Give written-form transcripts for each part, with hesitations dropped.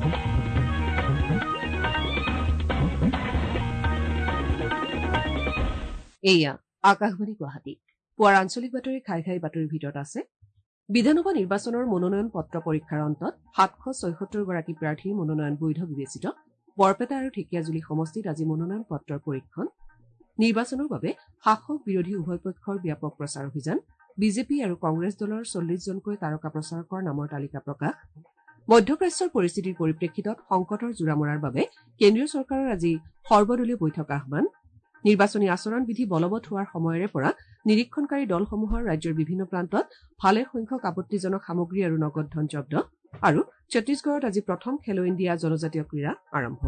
এয়া আকাশবাণী গুৱাহাটী। পুৱাৰ আঞ্চলিক বাতৰি খাই বাতৰিৰ ভিতৰত আছে বিধানসভা নিৰ্বাচনৰ মনোনয়ন পত্ৰ পৰীক্ষাৰ অন্তত 776 গৰাকী প্ৰাৰ্থীৰ মনোনয়ন বৈধ বিবেচিত। বৰপেটা আৰু ঢেকিয়াজুলি সমষ্টিত আজি মনোনয়ন পত্ৰৰ পৰীক্ষণ। নিৰ্বাচনৰ বাবে শাসক বিৰোধী উভয় পক্ষৰ ব্যাপক প্ৰচাৰ অভিযান। বিজেপি আৰু কংগ্ৰেছ দলৰ 40জনকৈ তাৰকা প্ৰচাৰকৰ নামৰ তালিকা প্ৰকাশ। মধ্যপ্ৰাচ্যৰ পৰিস্থিতিৰ পৰিপ্ৰেক্ষিতত সংকটৰ জোৰা মৰাৰ বাবে কেন্দ্ৰীয় চৰকাৰৰ আজি সৰ্বদলীয় বৈঠক আহ্বান। নিৰ্বাচনী আচৰণ বিধি বলবৎ হোৱাৰ সময়ৰে পৰা নিৰীক্ষণকাৰী দলসমূহৰ ৰাজ্যৰ বিভিন্ন প্ৰান্তত ভালে সংখ্যক আপত্তিজনক সামগ্ৰী আৰু নগদ ধন জব্দ। আৰু ছত্তীশগড়ত আজি প্ৰথম খেলো ইণ্ডিয়া জনজাতীয় ক্ৰীড়া আৰম্ভ।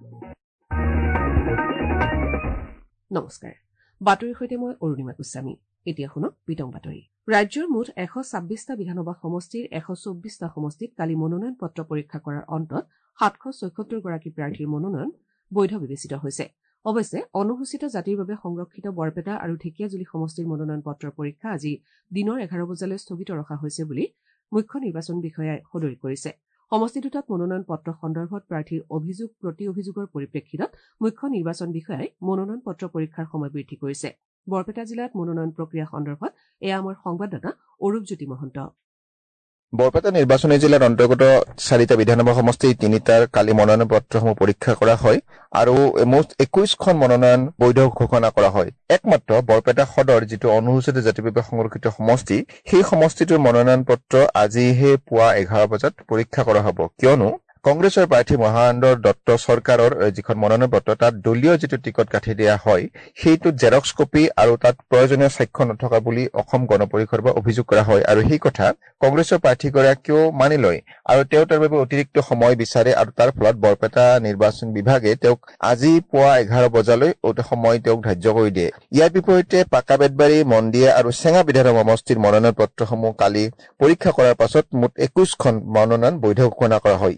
নমস্কাৰ, বাতৰিৰ সৈতে মই অৰুণিমা গোস্বামী। এতিয়া শুনক বিতং বাতৰি। ৰাজ্যৰ মুঠ 126টা বিধানসভা সমষ্টিৰ 124টা সমষ্টিত কালি মনোনয়ন পত্ৰ পৰীক্ষা কৰাৰ অন্তত 776 গৰাকী প্ৰাৰ্থীৰ মনোনয়ন বৈধ বিবেচিত হৈছে। অৱশ্যে অনুসূচিত জাতিৰ বাবে সংৰক্ষিত বৰপেটা আৰু ঢেকিয়াজুলি সমষ্টিৰ মনোনয়ন পত্ৰৰ পৰীক্ষা আজি দিনৰ 11 বজালৈ স্থগিত ৰখা হৈছে বুলি মুখ্য নিৰ্বাচন বিষয়াই সদৰি কৰিছে। সমষ্টি দুটাত মনোনয়ন পত্ৰ সন্দৰ্ভত প্ৰাৰ্থীৰ অভিযোগ প্ৰতি অভিযোগৰ পৰিপ্ৰেক্ষিতত মুখ্য নিৰ্বাচন বিষয়াই মনোনয়ন পত্ৰ পৰীক্ষাৰ সময় বৃদ্ধি কৰিছে। বৰপেটা জিলাত মনোনয়ন প্ৰক্ৰিয়া সন্দৰ্ভত এয়া আমাৰ সংবাদদাতা অৰূপজ্যোতি মহন্ত। বৰপেটা নিৰ্বাচনী জিলাৰ অন্তৰ্গত 4টা বিধানসভা সমষ্টিৰ 3টাৰ কালি মনোনয়ন পত্ৰসমূহ পৰীক্ষা কৰা হয় আৰু মুঠ 21খন মনোনয়ন বৈধ ঘোষণা কৰা হয়। একমাত্ৰ বৰপেটা সদৰ যিটো অনুসূচিত জাতিৰ বাবে সংৰক্ষিত সমষ্টি, সেই সমষ্টিটোৰ মনোনয়ন পত্ৰ আজিহে পুৱা 11 বজাত পৰীক্ষা কৰা হ'ব। কিয়নো কংগ্ৰেছৰ প্ৰাৰ্থী মহানন্দ দত্ত চৰকাৰৰ যিখন মনোনয়ন পত্ৰ তাত দলীয় যিটো টিকট কাটি দিয়া হয় সেইটোত জেৰক্স কপি আৰু তাত প্ৰয়োজনীয় সাক্ষ্য নথকা বুলি অসম গণ পৰিষদৰ পৰা অভিযোগ কৰা হয় আৰু সেই কথা কংগ্ৰেছৰ প্ৰাৰ্থীগৰাকীয়েও মানি লয় আৰু তেওঁ তাৰ বাবে অতিৰিক্ত সময় বিচাৰে আৰু তাৰ ফলত বৰপেটা নিৰ্বাচন বিভাগে তেওঁক আজি পুৱা 11 বজালৈ সময় তেওঁক ধাৰ্য কৰি দিয়ে। ইয়াৰ বিপৰীতে পাকাবেতবাৰী, মন্দিয়া আৰু চেঙা বিধানসভা সমষ্টিৰ মনোনয়ন পত্ৰসমূহ কালি পৰীক্ষা কৰাৰ পাছত মুঠ 21খন মনোনয়ন বৈধ ঘোষণা কৰা হয়।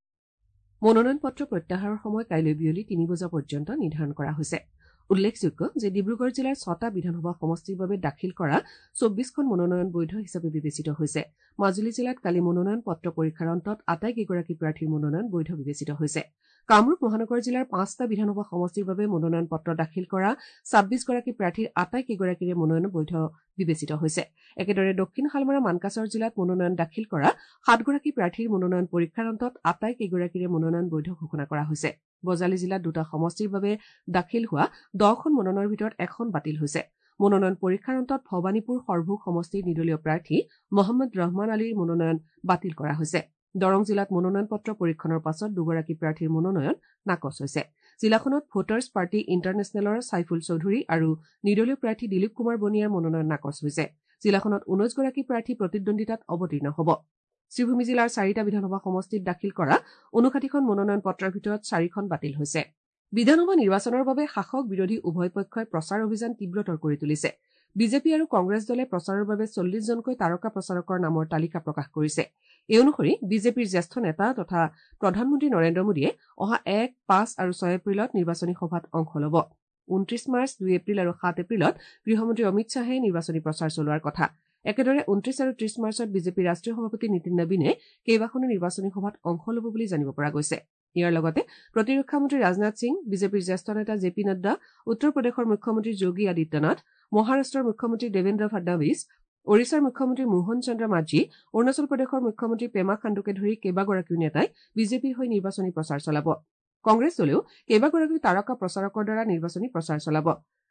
মনোনয়ন পত্ৰ প্ৰত্যাহাৰৰ সময় কাইলৈ বিয়লি 3 বজা পৰ্যন্ত নিৰ্ধাৰণ কৰা হৈছে। উল্লেখযোগ্য যে ডিব্ৰুগড় জিলাৰ 6টা বিধানসভা সমষ্টিৰ বাবে দাখিল কৰা 24খন মনোনয়ন বৈধ হিচাপে বিবেচিত হৈছে। মাজুলী জিলাত কালি মনোনয়ন পত্ৰ পৰীক্ষাৰ অন্তত আটাইকেইগৰাকী প্ৰাৰ্থীৰ মনোনয়ন বৈধ বিবেচিত হৈছে। কামৰূপ মহানগৰ জিলাৰ 5টা বিধানসভা সমষ্টিৰ বাবে মনোনয়ন পত্ৰ দাখিল কৰা 26গৰাকী প্ৰাৰ্থীৰ আটাইকেইগৰাকীৰে মনোনয়ন বৈধ বিবেচিত হৈছে। একেদৰে দক্ষিণ শালমৰা মানকাছৰ জিলাত মনোনয়ন দাখিল কৰা 7গৰাকী প্ৰাৰ্থীৰ মনোনয়ন পৰীক্ষাৰ অন্তত আটাইকেইগৰাকীৰে মনোনয়ন বৈধ ঘোষণা কৰা হৈছে। বজালী জিলাত 2টা সমষ্টিৰ বাবে দাখিল হোৱা 10খন মনোনয়নৰ ভিতৰত 1খন বাতিল হৈছে। মনোনয়ন পৰীক্ষাৰ অন্তত ভৱানীপুৰ সৰভোগ সমষ্টিৰ নিৰ্দলীয় প্ৰাৰ্থী মহম্মদ ৰহমান আলীৰ মনোনয়ন বাতিল কৰা হৈছে। দৰং জিলাত মনোনয়ন পত্ৰ পৰীক্ষণৰ পাছত 2গৰাকী প্ৰাৰ্থীৰ মনোনয়ন নাকচ হৈছে। জিলাখনত ভোটাৰ্ছ পাৰ্টি ইণ্টাৰনেশ্যনেলৰ ছাইফুল চৌধুৰী আৰু নিৰ্দলীয় প্ৰাৰ্থী দিলীপ কুমাৰ বনিয়াৰ মনোনয়ন নাকচ হৈছে। জিলাখনত 19গৰাকী প্ৰাৰ্থী প্ৰতিদ্বন্দ্বিতাত অৱতীৰ্ণ হ'ব। শ্ৰীভূমি জিলাৰ 4টা বিধানসভা সমষ্টিত দাখিল কৰা 59খন মনোনয়ন পত্ৰৰ ভিতৰত 4খন বাতিল হৈছে। বিধানসভা নিৰ্বাচনৰ বাবে শাসক বিৰোধী উভয় পক্ষই প্ৰচাৰ অভিযান তীব্ৰতৰ কৰি তুলিছে। বিজেপি আৰু কংগ্ৰেছ দলে প্ৰচাৰৰ বাবে 40জনকৈ তাৰকা প্ৰচাৰকৰ নামৰ তালিকা প্ৰকাশ কৰিছে। এই অনুসৰি বিজেপিৰ জ্যেষ্ঠ নেতা তথা প্ৰধানমন্ত্ৰী নৰেন্দ্ৰ মোদীয়ে অহা 1, 5 আৰু 6 এপ্ৰিলত নিৰ্বাচনী সভাত অংশ ল'ব। 29 মাৰ্চ, 2 এপ্ৰিল আৰু 7 এপ্ৰিলত গৃহমন্ত্ৰী অমিত শ্বাহে নিৰ্বাচনী প্ৰচাৰ চলোৱাৰ কথা। একেদৰে 29 আৰু 30 মাৰ্চত বিজেপিৰ ৰাষ্ট্ৰীয় সভাপতি নীতিন নবীনে কেইবাখনো নিৰ্বাচনী সভাত অংশ ল'ব বুলি জানিব পৰা গৈছে। ইয়াৰ লগতে প্ৰতিৰক্ষা মন্ত্ৰী ৰাজনাথ সিং, বিজেপিৰ জ্যেষ্ঠ নেতা জে পি নাড্ডা, উত্তৰ প্ৰদেশৰ মুখ্যমন্ত্ৰী যোগী আদিত্যনাথ, মহাৰাষ্ট্ৰৰ মুখ্যমন্ত্ৰী দেৱেন্দ্ৰ ফাডনাভিছ, ওড়িশাৰ মুখ্যমন্ত্ৰী মোহন চন্দ্ৰ মাঝি, অৰুণাচল প্ৰদেশৰ মুখ্যমন্ত্ৰী পেমা খাণ্ডুকে ধৰি কেইবাগৰাকীও নেতাই বিজেপিৰ হৈ নিৰ্বাচনী প্ৰচাৰ চলাব। কংগ্ৰেছ দলেও কেইবাগৰাকীও তাৰকা প্ৰচাৰকৰ দ্বাৰা নিৰ্বাচনী প্ৰচাৰ চলাব।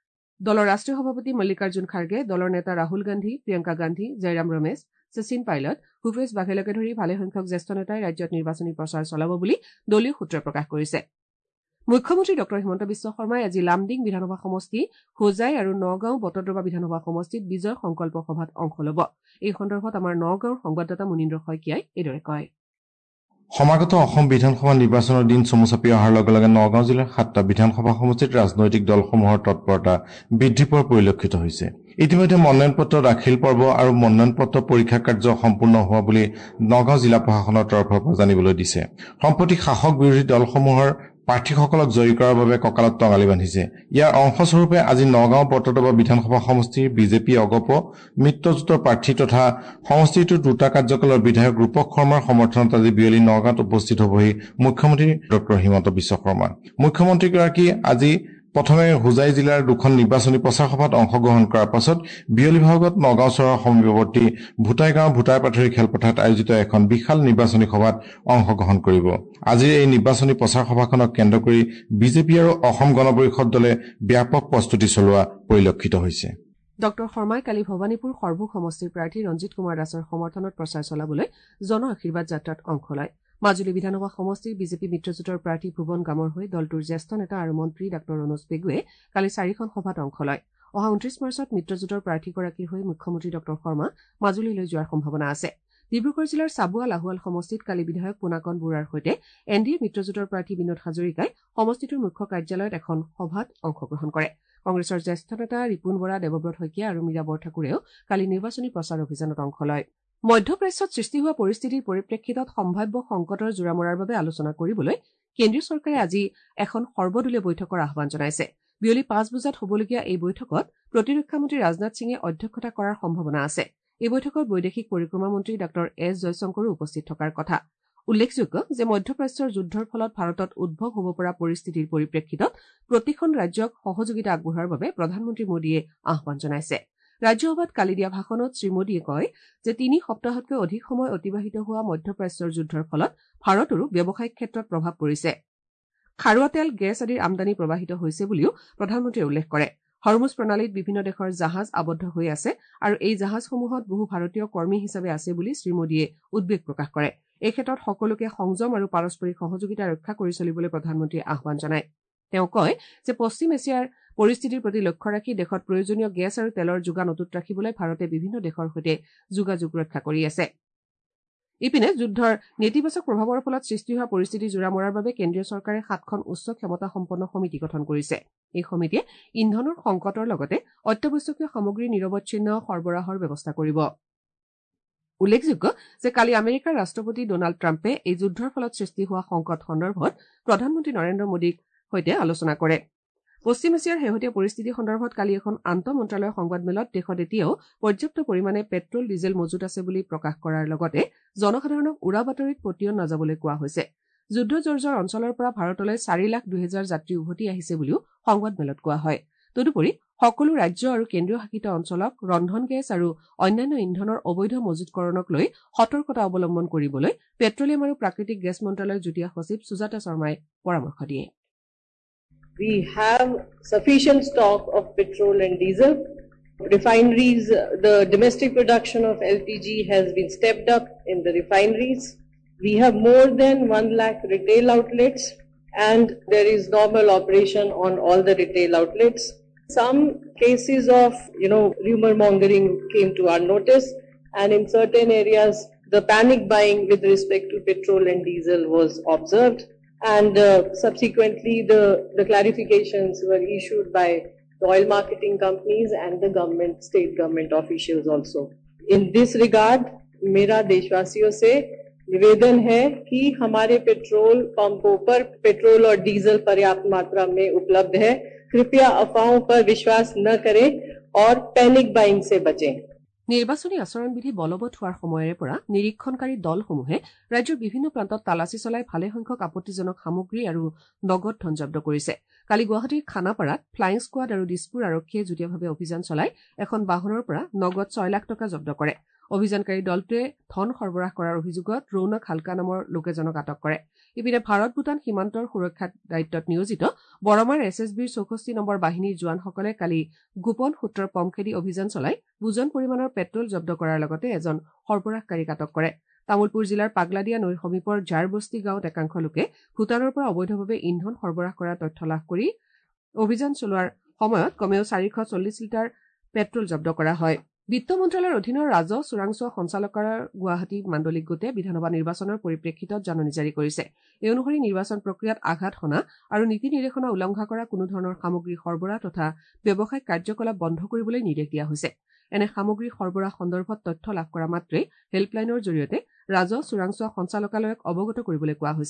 দলৰ ৰাষ্ট্ৰীয় সভাপতি মল্লিকাৰ্জুন খাৰ্গে, দলৰ নেতা ৰাহুল গান্ধী, প্ৰিয়ংকা গান্ধী, জয়ৰাম ৰমেশ, শচীন পাইলট, ভূপেশ বাঘেলকে ধৰি ভালেসংখ্যক জ্যেষ্ঠ নেতাই ৰাজ্যত নিৰ্বাচনী প্ৰচাৰ চলাব বুলি দলীয় সূত্ৰই প্ৰকাশ কৰিছে। মুখ্যমন্ত্ৰী ডঃ হিমন্ত বিশ্ব শৰ্মাই আজি লামডিং বিধানসভা সমষ্টি, হোজাই আৰু নগাঁও বটদ্ৰৱা বিধানসভা সমষ্টিত বিজয় সংকল্প সভাত অংশ ল'ব। এই সন্দৰ্ভত আমাৰ নগাঁৱৰ সংবাদদাতা মুনীন্দ্ৰ শইকীয়াই এইদৰে কয়। সমাগত অসম বিধানসভা নিৰ্বাচনৰ দিন চমু চাপি অহাৰ লগে লগে নগাঁও জিলাৰ 7টা বিধানসভা সমষ্টিত ৰাজনৈতিক দলসমূহৰ তৎপৰতা বৃদ্ধি পোৱা পৰিলক্ষিত হৈছে। ইতিমধ্যে মনোনয়ন পত্ৰ দাখিল পৰ্ব আৰু মনোনয়ন পত্ৰ পৰীক্ষা কাৰ্য সম্পূৰ্ণ হোৱা বুলি নগাঁও জিলা প্ৰশাসনৰ তৰফৰ পৰা জানিবলৈ দিছে। সম্প্ৰতি শাসক বিৰোধী দলসমূহৰ প্ৰাৰ্থীসকলক জয়ী কৰাৰ বাবে কঁকালত টঙালি বান্ধিছে। ইয়াৰ অংশস্বৰূপে আজি নগাঁও বৰতোৱা বিধানসভা সমষ্টিৰ বিজেপি অগপ মিত্ৰজোঁটৰ প্ৰাৰ্থী তথা সমষ্টিটোৰ দুটা কাৰ্যকালৰ বিধায়ক ৰূপক শৰ্মাৰ সমৰ্থনত আজি বিয়লি নগাঁৱত উপস্থিত হ'বহি মুখ্যমন্ত্ৰী ডক্টৰ হিমন্ত বিশ্ব শৰ্মা। মুখ্যমন্ত্ৰীগৰাকী আজি প্ৰথমে হোজাই জিলাৰ দুখন নিৰ্বাচনী প্ৰচাৰ সভাত অংশগ্ৰহণ কৰাৰ পাছত বিয়লি ভাগত নগাঁও চহৰৰ সমীপৱৰ্তী ভূটাই গাঁৱৰ ভূটাই পাথৰি খেলপথাৰত আয়োজিত এখন বিশাল নিৰ্বাচনী সভাত অংশগ্ৰহণ কৰিব। আজিৰ এই নিৰ্বাচনী প্ৰচাৰ সভাখনক কেন্দ্ৰ কৰি বিজেপি আৰু অসম গণ পৰিষদ দলে ব্যাপক প্ৰস্তুতি চলোৱা পৰিলক্ষিত হৈছে। ড শৰ্মাই কালি ভৱানীপুৰ সৰ্বুক সমষ্টিৰ প্ৰাৰ্থী ৰঞ্জিত কুমাৰ দাসৰ সমৰ্থনত প্ৰচাৰ চলাবলৈ জন আশীৰ্বাদ যাত্ৰাত অংশ লয়। মাজুলী বিধানসভা সমষ্টিৰ বিজেপি মিত্ৰজোঁটৰ প্ৰাৰ্থী ভুৱন গামৰ হৈ দলটোৰ জ্যেষ্ঠ নেতা আৰু মন্ত্ৰী ডাঃ ৰণোজ পেগুৱে কালি 4খন সভাত অংশ লয়। অহা 29 মাৰ্চত মিত্ৰজোঁটৰ প্ৰাৰ্থীগৰাকীৰ হৈ মুখ্যমন্ত্ৰী ড শৰ্মা মাজুলীলৈ যোৱাৰ সম্ভাৱনা আছে। ডিব্ৰুগড় জিলাৰ চাবুৱা লাহোৱাল সমষ্টিত কালি বিধায়ক পুনাকন বৰুৱাৰ সৈতে এনডিএ মিত্ৰজোঁটৰ প্ৰাৰ্থী বিনোদ হাজৰিকাই সমষ্টিটোৰ মুখ্য কাৰ্যালয়ত এখন সভাত অংশগ্ৰহণ কৰে। কংগ্ৰেছৰ জ্যেষ্ঠ নেতা ৰিপুণ বৰা, দেৱব্ৰত শইকীয়া আৰু মীৰা বৰঠাকুৰেও কালি নিৰ্বাচনী প্ৰচাৰ অভিযানত অংশ লয়। মধ্যপ্ৰাচ্যত সৃষ্টি হোৱা পৰিস্থিতিৰ পৰিপ্ৰেক্ষিতত সম্ভাৱ্য সংকটৰ জোৰা মৰাৰ বাবে আলোচনা কৰিবলৈ কেন্দ্ৰীয় চৰকাৰে আজি এখন সৰ্বদলীয় বৈঠকৰ আহ্বান জনাইছে। বিয়লি 5 বজাত হ'বলগীয়া এই বৈঠকত প্ৰতিৰক্ষা মন্ত্ৰী ৰাজনাথ সিঙে অধ্যক্ষতা কৰাৰ সম্ভাৱনা আছে। এই বৈঠকত বৈদেশিক পৰিক্ৰমা মন্ত্ৰী ডাঃ এছ জয়শংকৰো উপস্থিত থকাৰ কথা। উল্লেখযোগ্য যে মধ্যপ্ৰাচ্যৰ যুদ্ধৰ ফলত ভাৰতত উদ্ভৱ হ'ব পৰা পৰিস্থিতিৰ পৰিপ্ৰেক্ষিতত প্ৰতিখন ৰাজ্যক সহযোগিতা আগবঢ়োৱাৰ বাবে প্ৰধানমন্ত্ৰী মোদীয়ে আহ্বান জনাইছে। ৰাজ্যসভাত কালি দিয়া ভাষণত শ্ৰীমোদীয়ে কয় যে 3 সপ্তাহতকৈ অধিক সময় অতিবাহিত হোৱা মধ্যপ্ৰাচ্যৰ যুদ্ধৰ ফলত ভাৰতৰো ব্যৱসায়িক ক্ষেত্ৰত প্ৰভাৱ পৰিছে। খাৰুৱা তেল, গেছ আদিৰ আমদানি প্ৰবাহিত হৈছে বুলিও প্ৰধানমন্ত্ৰীয়ে উল্লেখ কৰে। হৰমুজ প্ৰণালীত বিভিন্ন দেশৰ জাহাজ আবদ্ধ হৈ আছে আৰু এই জাহাজসমূহত বহু ভাৰতীয় কৰ্মী হিচাপে আছে বুলি শ্ৰীমোদীয়ে উদ্বেগ প্ৰকাশ কৰে। এই ক্ষেত্ৰত সকলোকে সংযম আৰু পাৰস্পৰিক সহযোগিতা ৰক্ষা কৰি চলিবলৈ প্ৰধানমন্ত্ৰীয়ে আহ্বান জনায়। তেওঁ কয় যে পশ্চিম এছিয়াৰ পৰিস্থিতিৰ প্ৰতি লক্ষ্য ৰাখি দেশত প্ৰয়োজনীয় গেছ আৰু তেলৰ যোগান অটুট ৰাখিবলৈ ভাৰতে বিভিন্ন দেশৰ সৈতে যোগাযোগ ৰক্ষা কৰি আছে। ইপিনে যুদ্ধৰ নেতিবাচক প্ৰভাৱৰ ফলত সৃষ্টি হোৱা পৰিস্থিতি জোৰা মৰাৰ বাবে কেন্দ্ৰীয় চৰকাৰে 7খন উচ্চ ক্ষমতাসম্পন্ন সমিতি গঠন কৰিছে। এই সমিতিয়ে ইন্ধনৰ সংকটৰ লগতে অত্যাৱশ্যকীয় সামগ্ৰীৰ নিৰৱচ্ছিন্ন সৰবৰাহৰ ব্যৱস্থা কৰিব। উল্লেখযোগ্য যে কালি আমেৰিকাৰ ৰাষ্ট্ৰপতি ডনাল্ড ট্ৰাম্পে এই যুদ্ধৰ ফলত সৃষ্টি হোৱা সংকট সন্দৰ্ভত প্ৰধানমন্ত্ৰী নৰেন্দ্ৰ মোদীৰ সৈতে আলোচনা কৰে। পশ্চিম এছিয়াৰ শেহতীয়া পৰিস্থিতি সন্দৰ্ভত কালি এখন আন্তঃ মন্ত্ৰালয় সংবাদমেলত দেশত এতিয়াও পৰ্যাপ্ত পৰিমাণে পেট্ৰল, ডিজেল মজুত আছে বুলি প্ৰকাশ কৰাৰ লগতে জনসাধাৰণক উৰা বাতৰিত পতিয়ন নাযাবলৈ কোৱা হৈছে। যুদ্ধ জৰ্জৰ অঞ্চলৰ পৰা ভাৰতলৈ 4,02,000 যাত্ৰী উভতি আহিছে বুলিও সংবাদমেলত কোৱা হয়। তদুপৰি সকলো ৰাজ্য আৰু কেন্দ্ৰীয় শাসিত অঞ্চলক ৰন্ধন গেছ আৰু অন্যান্য ইন্ধনৰ অবৈধ মজুতকৰণক লৈ সতৰ্কতা অৱলম্বন কৰিবলৈ পেট্ৰলিয়াম আৰু প্ৰাকৃতিক গেছ মন্ত্ৰালয়ৰ যুটীয়া সচিব সুজাতা শৰ্মাই পৰামৰ্শ দিয়ে। We have sufficient stock of petrol and diesel. Refineries, the domestic production of LPG has been stepped up in the refineries. We have more than 1 lakh retail outlets and there is normal operation on all the retail outlets. Some cases of, rumor mongering came to our notice and in certain areas the panic buying with respect to petrol and diesel was observed. And subsequently, the clarifications were issued by the oil marketing companies and the state government officials also. In this regard, मेरा देशवासियों से निवेदन है कि हमारे petrol पंपों पर petrol और diesel पर्याप्त मात्रा में उपलब्ध है। कृपया अफवाहों पर विश्वास न करें और पैनिक बाइंग से बचें। নিৰ্বাচনী আচৰণবিধি বলবৎ হোৱাৰ সময়ৰে পৰা নিৰীক্ষণকাৰী দলসমূহে ৰাজ্যৰ বিভিন্ন প্ৰান্তত তালাচী চলাই ভালেসংখ্যক আপত্তিজনক সামগ্ৰী আৰু নগদ ধন জব্দ কৰিছে। কালি গুৱাহাটীৰ খানাপাৰাত ফ্লাইং স্কোৱাড আৰু দিছপুৰ আৰক্ষীয়ে যুটীয়াভাৱে অভিযান চলাই এখন বাহনৰ পৰা নগদ 6 লাখ টকা জব্দ কৰে। অভিযানকাৰী দলটোৱে ধন সৰবৰাহ কৰাৰ অভিযোগত ৰৌনক হালকা নামৰ লোক এজনক আটক কৰে। ইপিনে ভাৰত-ভূটান সীমান্তৰ সুৰক্ষাৰ দায়িত্বত নিয়োজিত বৰমাৰ SSBৰ 64 নম্বৰ বাহিনীৰ জোৱানসকলে কালি গোপন সূত্ৰৰ পম খেদি অভিযান চলাই বুজন পৰিমাণৰ পেট্ৰল জব্দ কৰাৰ লগতে এজন সৰবৰাহকাৰীক আটক কৰে। তামুলপুৰ জিলাৰ পাগলাদিয়া নৈৰ সমীপৰ জাৰবস্তি গাঁৱত একাংশ লোকে ভূটানৰ পৰা অবৈধভাৱে ইন্ধন সৰবৰাহ কৰাৰ তথ্য লাভ কৰি অভিযান চলোৱাৰ সময়ত কমেও 440 লিটাৰ পেট্ৰল জব্দ কৰা হয়। বিত্ত মন্ত্ৰালয়ৰ অধীনৰ ৰাজহ চোৰাংচোৱা সঞ্চালকালয়ৰ গুৱাহাটী মাণ্ডলিক গোটে বিধানসভা নিৰ্বাচনৰ পৰিপ্ৰেক্ষিতত জাননী জাৰি কৰিছে। এই অনুসৰি নিৰ্বাচন প্ৰক্ৰিয়াত আঘাত হনা আৰু নীতি নিৰ্দেশনা উলংঘা কৰা কোনো ধৰণৰ সামগ্ৰী সৰবৰাহ তথা ব্যৱসায়িক কাৰ্যকলাপ বন্ধ কৰিবলৈ নিৰ্দেশ দিয়া হৈছে। এনে সামগ্ৰী সৰবৰাহ সন্দৰ্ভত তথ্য লাভ কৰা মাত্ৰেই হেল্পলাইনৰ জৰিয়তে ৰাজহ চোৰাংচোৱা সঞ্চালকালয়ক অৱগত কৰিবলৈ কোৱা হৈছে।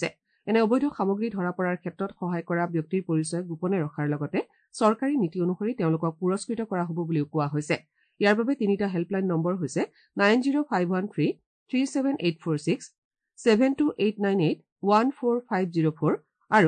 এনে অবৈধ সামগ্ৰী ধৰা পৰাৰ ক্ষেত্ৰত সহায় কৰা ব্যক্তিৰ পৰিচয় গোপনে ৰখাৰ লগতে চৰকাৰী নীতি অনুসৰি তেওঁলোকক পুৰস্কৃত কৰা হ'ব বুলিও কোৱা হৈছে। ইয়াৰ বাবে তিনিটা হেল্পলাইন নম্বৰ হৈছে 9051337846, 72898145004 আৰু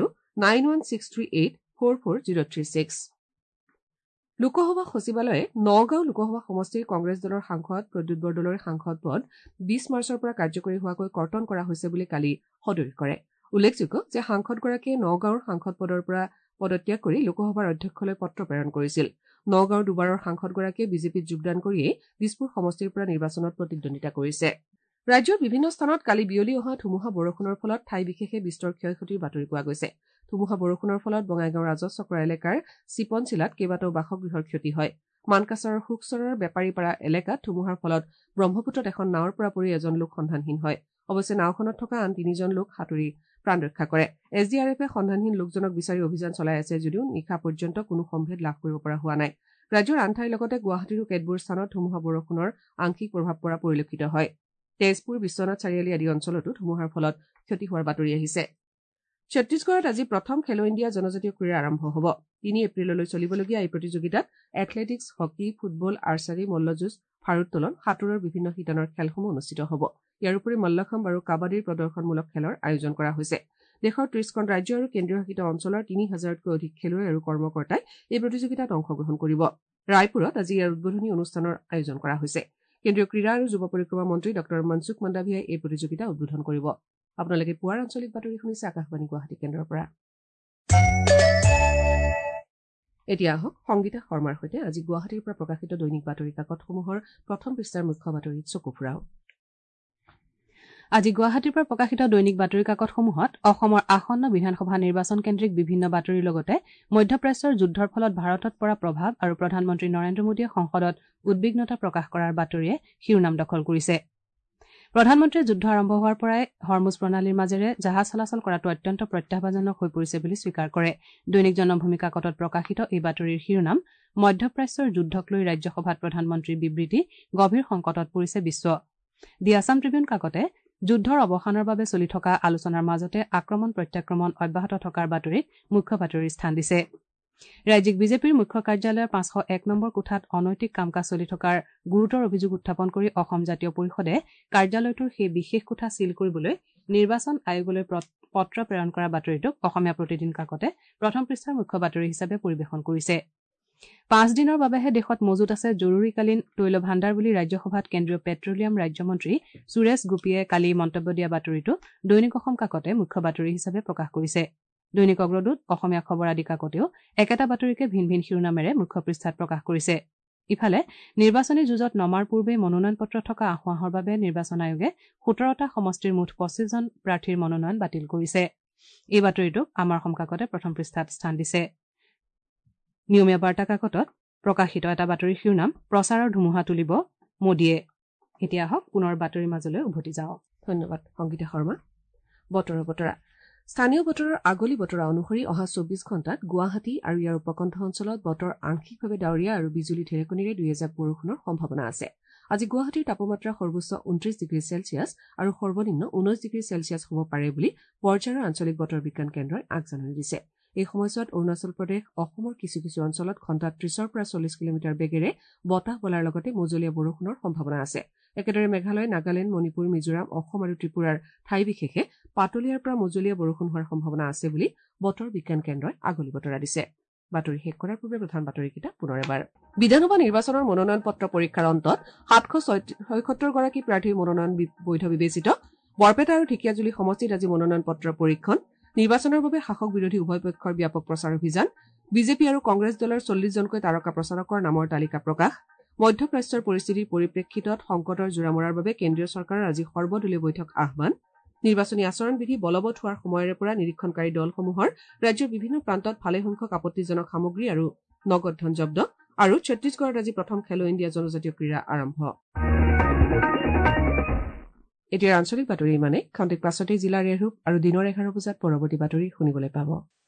9163844036। লোকসভা সচিবালয়ে নগাঁও লোকসভা সমষ্টিৰ কংগ্ৰেছ দলৰ সাংসদ প্ৰদ্যুৎ বৰদলৈৰ সাংসদ পদ 20 মাৰ্চৰ পৰা কাৰ্যকৰী হোৱাকৈ কৰ্তন কৰা হৈছে বুলি কালি সদৰি কৰে। উল্লেখযোগ্য যে সাংসদগৰাকীয়ে নগাঁৱৰ সাংসদ পদৰ পৰা পদত্যাগ কৰি লোকসভাৰ অধ্যক্ষলৈ পত্ৰ প্ৰেৰণ কৰিছিল। নগাঁৱৰ দুবাৰৰ সাংসদগৰাকীয়ে বিজেপিত যোগদান কৰিয়েই দিছপুৰ সমষ্টিৰ পৰা নিৰ্বাচনত প্ৰতিদ্বন্দ্বিতা কৰিছে। ৰাজ্যৰ বিভিন্ন স্থানত কালি বিয়লি অহা ধুমুহা বৰষুণৰ ফলত ঠাই বিশেষে বিস্তৰ ক্ষয়ক্ষতিৰ বাতৰি পোৱা গৈছে। ধুমুহা বৰষুণৰ ফলত বঙাইগাঁও ৰাজচক্ৰ এলেকাৰ চিপনচিলাত কেইবাটাও বাসগৃহৰ ক্ষতি হয়। মানকাছাৰৰ শুকচৰৰ বেপাৰীপাৰা এলেকাত ধুমুহাৰ ফলত ব্ৰহ্মপুত্ৰত এখন নাৱৰ পৰা পৰি এজন লোক সন্ধানহীন হয়। অৱশ্যে নাওখনত থকা আন 3জন লোক সাঁতুৰি প্ৰাণ ৰক্ষা কৰে। SDRFে সন্ধানহীন লোকজনক বিচাৰি অভিযান চলাই আছে যদিও নিশা পৰ্যন্ত কোনো সম্ভেদ লাভ কৰিব পৰা হোৱা নাই। ৰাজ্যৰ আন ঠাইৰ লগতে গুৱাহাটীৰো কেতবোৰ স্থানত ধুমুহা বৰষুণৰ আংশিক প্ৰভাৱ পৰা পৰিলক্ষিত হয়। তেজপুৰ, বিশ্বনাথ চাৰিআলি আদি অঞ্চলতো ধুমুহাৰ ফলত ক্ষতি হোৱাৰ বাতৰি আহিছে। ছত্তীশগড়ত আজি প্ৰথম খেলো ইণ্ডিয়া জনজাতীয় ক্ৰীড়া আৰম্ভ হ'ব। 3 এপ্ৰিললৈ চলিবলগীয়া এই প্ৰতিযোগিতাত এথলেটিক্স, হকী, ফুটবল, আৰ্চাৰী, মল্লযুঁজ, ভাৰোত্তোলন, সাঁতোৰৰ বিভিন্ন শিতানৰ খেলসমূহ অনুষ্ঠিত হ'ব। ইয়াৰ উপৰি মল্লখম্ব আৰু কাবাডীৰ প্ৰদৰ্শনমূলক খেলৰ আয়োজন কৰা হৈছে। দেশৰ 30খন ৰাজ্য আৰু কেন্দ্ৰীয় শাসিত অঞ্চলৰ 3000তকৈ অধিক খেলুৱৈ আৰু কৰ্মকৰ্তাই এই প্ৰতিযোগিতাত অংশগ্ৰহণ কৰিব। ৰায়পুৰত আজি ইয়াৰ উদ্বোধনী অনুষ্ঠানৰ আয়োজন কৰা হৈছে। কেন্দ্ৰীয় ক্ৰীড়া আৰু যুৱ পৰিক্ৰমা মন্ত্ৰী ডঃ মনসুখ মাণ্ডাভিয়াই এই প্ৰতিযোগিতা উদ্বোধন কৰিব। আপোনালোকে পুৱাৰ আঞ্চলিক বাতৰি শুনিছে আকাশবাণী গুৱাহাটী কেন্দ্ৰৰ পৰা। এতিয়া আহক সংগীতা শৰ্মাৰ সৈতে আজি গুৱাহাটীৰ পৰা প্ৰকাশিত দৈনিক বাতৰি কাকতসমূহৰ প্ৰথম পৃষ্ঠাৰ মুখ্য বাতৰিত চকু ফুৰাও। আজি গুৱাহাটীৰ পৰা প্ৰকাশিত দৈনিক বাতৰি কাকতসমূহত অসমৰ আসন্ন বিধানসভা নিৰ্বাচন কেন্দ্ৰিক বিভিন্ন বাতৰিৰ লগতে মধ্যপ্ৰাচ্যৰ যুদ্ধৰ ফলত ভাৰতত পৰা প্ৰভাৱ আৰু প্ৰধানমন্ত্ৰী নৰেন্দ্ৰ মোদীয়ে সংসদত উদ্বিগ্নতা প্ৰকাশ কৰাৰ বাতৰিয়ে শিৰোনাম দখল কৰিছে। প্ৰধানমন্ত্ৰীয়ে যুদ্ধ আৰম্ভ হোৱাৰ পৰাই হৰমুজ প্ৰণালীৰ মাজেৰে জাহাজ চলাচল কৰাটো অত্যন্ত প্ৰত্যাহ্বানজনক হৈ পৰিছে বুলি স্বীকাৰ কৰে। দৈনিক জনভূমি কাকতত প্ৰকাশিত এই বাতৰিৰ শিৰোনাম মধ্যপ্ৰাচ্যৰ যুদ্ধক লৈ ৰাজ্যসভাত প্ৰধানমন্ত্ৰীৰ বিবৃতি, গভীৰ সংকটত পৰিছে বিশ্ব। দি আছাম ট্ৰিবিউন কাকতে যুদ্ধৰ অৱসানৰ বাবে চলি থকা আলোচনাৰ মাজতে আক্ৰমণ প্ৰত্যাক্ৰমণ অব্যাহত থকাৰ বাতৰিত মুখ্য বাতৰিৰ স্থান দিছে। ৰাজ্যিক বিজেপিৰ মুখ্য কাৰ্যালয়ৰ 501 নম্বৰ কোঠাত অনৈতিক কাম কাজ চলি থকাৰ গুৰুতৰ অভিযোগ উত্থাপন কৰি অসম জাতীয় পৰিষদে কাৰ্যালয়টোৰ সেই বিশেষ কোঠা ছীল কৰিবলৈ নিৰ্বাচন আয়োগলৈ পত্ৰ প্ৰেৰণ কৰা বাতৰিটোক অসমীয়া প্ৰতিদিন কাকতে প্ৰথম পৃষ্ঠাৰ মুখ্য বাতৰি হিচাপে পৰিৱেশন কৰিছে। 5 দিনৰ বাবেহে দেশত মজুত আছে জৰুৰীকালীন তৈল ভাণ্ডাৰ বুলি ৰাজ্যসভাত কেন্দ্ৰীয় পেট্ৰলিয়াম ৰাজ্যমন্ত্ৰী সুৰেশ গোপীয়ে কালি মন্তব্য দিয়া বাতৰিটো দৈনিক অসম কাকতে মুখ্য বাতৰি হিচাপে প্ৰকাশ কৰিছে। দৈনিক অগ্ৰদূত, অসমীয়া খবৰ আদি কাকতেও একেটা বাতৰিকে ভিন ভিন শিৰোনামেৰে মুখ্য পৃষ্ঠাত প্ৰকাশ কৰিছে। ইফালে নিৰ্বাচনী যুঁজত নমাৰ পূৰ্বে মনোনয়ন পত্ৰ থকা আসোঁৱাহৰ বাবে নিৰ্বাচন আয়োগে 17টা সমষ্টিৰ মুঠ 25জন প্ৰাৰ্থীৰ মনোনয়ন বাতিল কৰিছে। এই বাতৰিটোক আমাৰ অসম কাকতে প্ৰথম পৃষ্ঠাত স্থান দিছে। নিয়মীয়া বাৰ্তা কাকতত প্ৰকাশিত এটা বাতৰিৰ শিৰোনাম প্ৰচাৰৰ ধুমুহা তুলিব মোদীয়ে। এতিয়া আহক পুনৰ বাতৰিৰ মাজলৈ উভতি যাওঁ। ধন্যবাদ সংগীতা শৰ্মা। বতৰৰ বতৰা স্থানীয় বতৰৰ আগলি বতৰা অনুসৰি অহা 24 ঘণ্টাত গুৱাহাটী আৰু ইয়াৰ উপকণ্ঠ অঞ্চলত বতৰ আংশিকভাৱে ডাৱৰীয়া আৰু বিজুলী ঢেৰেকনিৰে 2 এজাক বৰষুণৰ সম্ভাৱনা আছে। আজি গুৱাহাটীৰ তাপমাত্ৰা সৰ্বোচ্চ 29 ডিগ্ৰী চেলছিয়াছ আৰু সৰ্বনিম্ন 19 ডিগ্ৰী চেলছিয়াছ হ'ব পাৰে বুলি পৰ্যায়ৰ আঞ্চলিক বতৰ বিজ্ঞান কেন্দ্ৰই আগজাননী দিছে। এই সময়ছোৱাত অৰুণাচল প্ৰদেশ, অসমৰ কিছু কিছু অঞ্চলত ঘণ্টাত 30ৰ পৰা 40 কিলোমিটাৰ বেগেৰে বতাহ বলাৰ লগতে মজলীয়া বৰষুণৰ সম্ভাৱনা আছে। একেদৰে মেঘালয়, নাগালেণ্ড, মণিপুৰ, মিজোৰাম, অসম আৰু ত্ৰিপুৰাৰ ঠাই বিশেষে পাতলীয়াৰ পৰা মজলীয়া বৰষুণ হোৱাৰ সম্ভাৱনা আছে বুলি বতৰ বিজ্ঞান কেন্দ্ৰই আগলি বতৰা দিছে। বাতৰি শেষ কৰাৰ পূৰ্বে প্ৰধান বাতৰিকেইটা পুনৰ এবাৰ। বিধানসভা নিৰ্বাচনৰ মনোনয়ন পত্ৰ পৰীক্ষাৰ অন্তত 776 গৰাকী প্ৰাৰ্থীৰ মনোনয়ন বৈধ বিবেচিত। বৰপেটা আৰু ঢেকিয়াজুলি সমষ্টিত আজি মনোনয়ন পত্ৰৰ পৰীক্ষণ। নিৰ্বাচনৰ বাবে শাসক বিৰোধী উভয় পক্ষৰ ব্যাপক প্ৰচাৰ অভিযান। বিজেপি আৰু কংগ্ৰেছ দলৰ 40জনকৈ তাৰকা প্ৰচাৰকৰ নামৰ তালিকা প্ৰকাশ। মধ্যপ্ৰাচ্যৰ পৰিস্থিতিৰ পৰিপ্ৰেক্ষিতত সংকটৰ জোৰা মৰাৰ বাবে কেন্দ্ৰীয় চৰকাৰৰ আজি সৰ্বদলীয় বৈঠক আহ্বান। নিৰ্বাচনী আচৰণ বিধি বলবৎ হোৱাৰ সময়ৰে পৰা নিৰীক্ষণকাৰী দলসমূহৰ ৰাজ্যৰ বিভিন্ন প্ৰান্তত ভালেসংখ্যক আপত্তিজনক সামগ্ৰী আৰু নগদ ধন জব্দ। আৰু ছত্তীশগড়ত আজি প্ৰথম খেলো ইণ্ডিয়া জনজাতীয় ক্ৰীড়া আৰম্ভ। এতিয়া আঞ্চলিক বাতৰি ইমানে। খন্তেক পাছতে জিলাৰ এৰূপ আৰু দিনৰ 11 বজাত পৰৱৰ্তী বাতৰি শুনিবলৈ পাব।